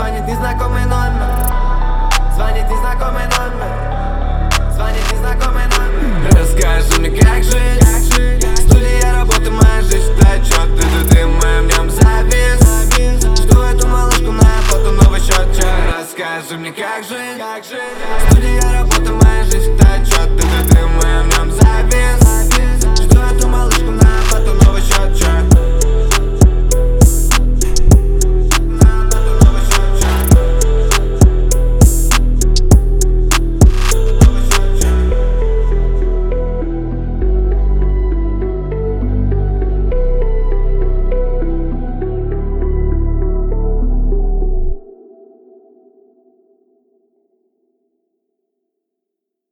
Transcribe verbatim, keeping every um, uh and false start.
Звонит незнакомый номер, звонит незнакомый номер, звонит незнакомый номер. Расскажи мне, как жить, студия, работа, моя жизнь. Да чё ты тут и мы в нем завис. Жду эту малышку на фото, новый счет. Расскажи мне, как жить.